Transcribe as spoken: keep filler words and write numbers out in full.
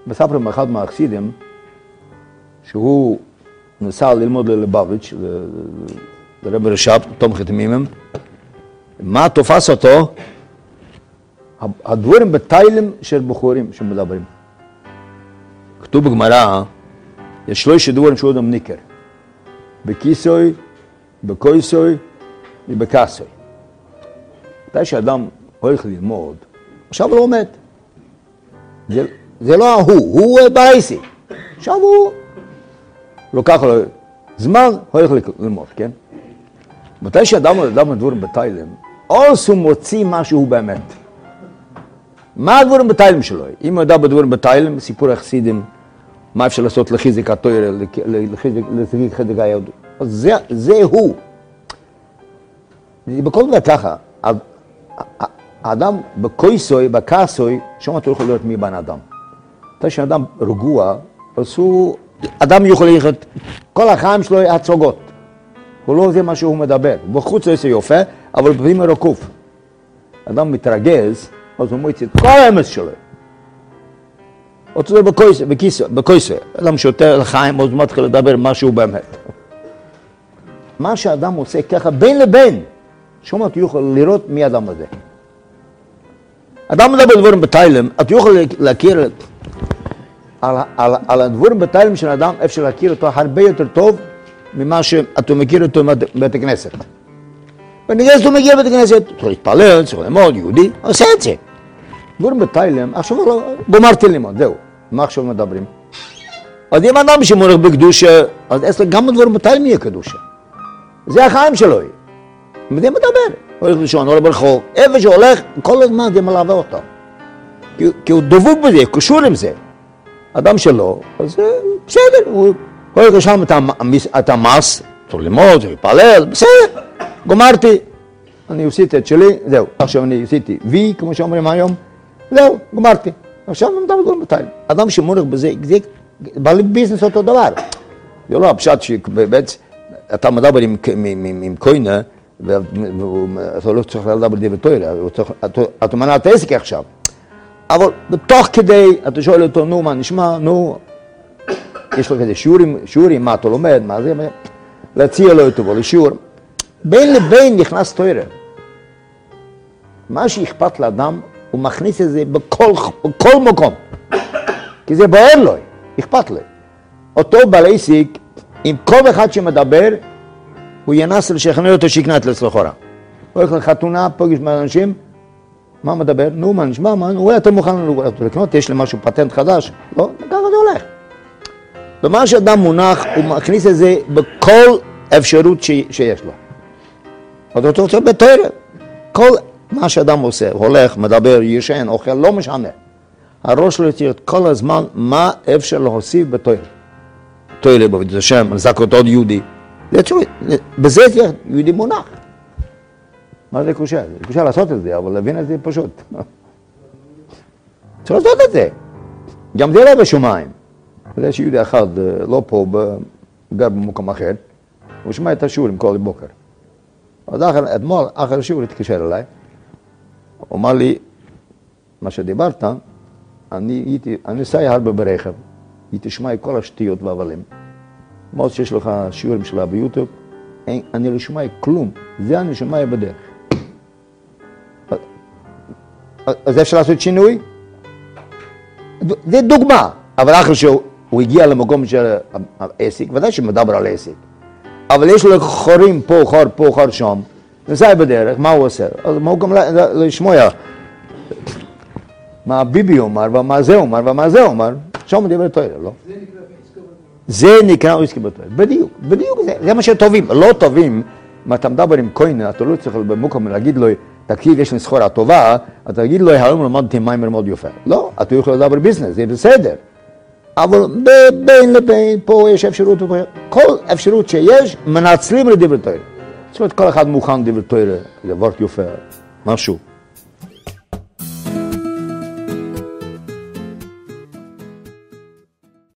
מספרים אחד מהחסידים, שהוא נסע ללמוד ללבביץ', לרב רש"ב, תומך תמימים, מה תופס אותו? הדברים בתיילם של בחורים שמדברים. כתוב בגמרא, יש שלושה דברים שהוא אדם ניכר. בכיסוי, בכויסוי ובכסוי. מתי שאדם הולך ללמוד, עכשיו הוא לומד. זה, זה לא הוא, הוא בעסק. עכשיו הוא לוקח לו זמן, הולך ללמוד, כן? מתי שאדם אדם הדברים בתיילם, אז הוא מוציא משהו באמת. מה הדברים בתיילם שלו? אם הוא יודע בדברים בתיילם, סיפור החסידים, מה אפשר לעשות לחיזק התוירה, לחיזק היהדות. אז זה, זה הוא. בכל דבר ככה, האדם בכויסוי, בכסוי, שם אתה יכול לראות מי בן אדם. אתה שאדם רגוע, אז הוא, אדם יכול ללכת, כל החיים שלו הצוגות. הוא לא זה מה שהוא מדבר. בחוץ זה יופי, אבל בפנים רקוף. אדם מתרגז, אז הוא מוציא את כל האמץ שלו. אותו זה בכויסוי, אדם שותה לחיים, אז הוא מתחיל לדבר משהו באמת. מה שאדם עושה ככה בין לבין, שום אתה יכול לראות מי האדם הזה. אדם מדבר דברים בתיילם, אתה יכול להכיר על, על, על הדברים בתיילם של האדם, אפשר להכיר אותו הרבה יותר טוב ממה שאתה מכיר אותו בבית הכנסת. בנגד הוא מגיע לבית הכנסת, צריך להתפלל, צריך ללמוד, יהודי, עושה את זה. דברים בתיילם, עכשיו גמרתי ללמוד, זהו, מה עכשיו מדברים? אז אם אדם שמורך בקדושה, אז גם הדברים בתיילם יהיה קדושה. זה החיים שלו. וזה מדבר. הולך לישון, הולך ברחוב, איפה שהולך, כל הזמן זה מלווה אותו. כי, כי הוא דבוק בזה, קשור עם זה. אדם שלו, אז בסדר, הוא הולך לשם את המס, צריך ללמוד, צריך להתפלל, בסדר, גמרתי. אני עשיתי את שלי, זהו. עכשיו אני עשיתי וי, כמו שאומרים היום, זהו, גמרתי. עכשיו אני מדבר דברים בתיילם. אדם שמורך בזה, זה בעלי ביזנס אותו דבר. זה לא הפשט שבאמת, אתה מדבר עם, עם, עם, עם קוינה, ואתה לא צריך לדבר דבר תוירה, אתה מנע את העסק עכשיו. אבל בתוך כדי, אתה שואל אותו, נו, מה נשמע, נו, יש לו כזה שיעורים, שיעורים, מה אתה לומד, מה זה, להציע לו אותו לשיעור. בין לבין נכנס תוירה. מה שאכפת לאדם, הוא מכניס את זה בכל, בכל מקום. כי זה בוער לו, אכפת לו. אותו בעל עסק, עם כל אחד שמדבר, הוא ינסה לשכנע אותו שיקנה את לסחורה. הוא הולך לחתונה, פוגש מהאנשים, מה מדבר? נו, מה נשמע? מה? אולי אתה מוכן לקנות, יש לי משהו פטנט חדש? לא, ככה זה הולך. ומה שאדם מונח, הוא מכניס את זה בכל אפשרות שיש לו. אז אתה רוצה בתוירה. כל מה שאדם עושה, הולך, מדבר, ישן, אוכל, לא משנה. הראש שלו יציר כל הזמן מה אפשר להוסיף בתוירה. תוירה בבית השם, לזכות עוד יהודי. בזה זה יהודי מונח. מה זה קשה? זה קשה לעשות את זה, אבל להבין את זה פשוט. צריך לעשות את זה. גם זה לא בשמיים. יש יהודי אחד, לא פה, גר במקום אחר, הוא שמע את השיעורים כל בוקר. אז אתמול, אחר השיעור התקשר אליי, הוא אמר לי, מה שדיברת, אני נוסע הרבה ברכב, היא תשמע את כל השטויות והבלים. מה שיש לך שיעורים שלה ביוטיוב, אני לא שומע כלום, זה אני שומע בדרך. אז אפשר לעשות שינוי? זה דוגמה, אבל אחר שהוא הגיע למקום של העסק, ודאי שמדבר על העסק, אבל יש לו חורים פה, חור פה, חור שם, נוסע בדרך, מה הוא עושה? אז מה הוא גם לשמוע מה ביבי אומר, ומה זה אומר, ומה זה אומר, שם מדבר תוירה, לא? זה נקרא עסקי בתוירה, בדיוק, בדיוק זה, זה מה שטובים, לא טובים, מה אתה מדבר עם קוינה, אתה לא צריך במקום להגיד לו, תקשיב, יש לי סחורה טובה, אתה תגיד לו, היום למדתי מיימר מאוד יפה. לא, אתה יכול לדבר ביזנס, זה בסדר. אבל בין לבין, פה יש אפשרות, כל אפשרות שיש, מנצלים לדבר תוירה. זאת אומרת, כל אחד מוכן לדבר תוירה, דבר יפה, משהו.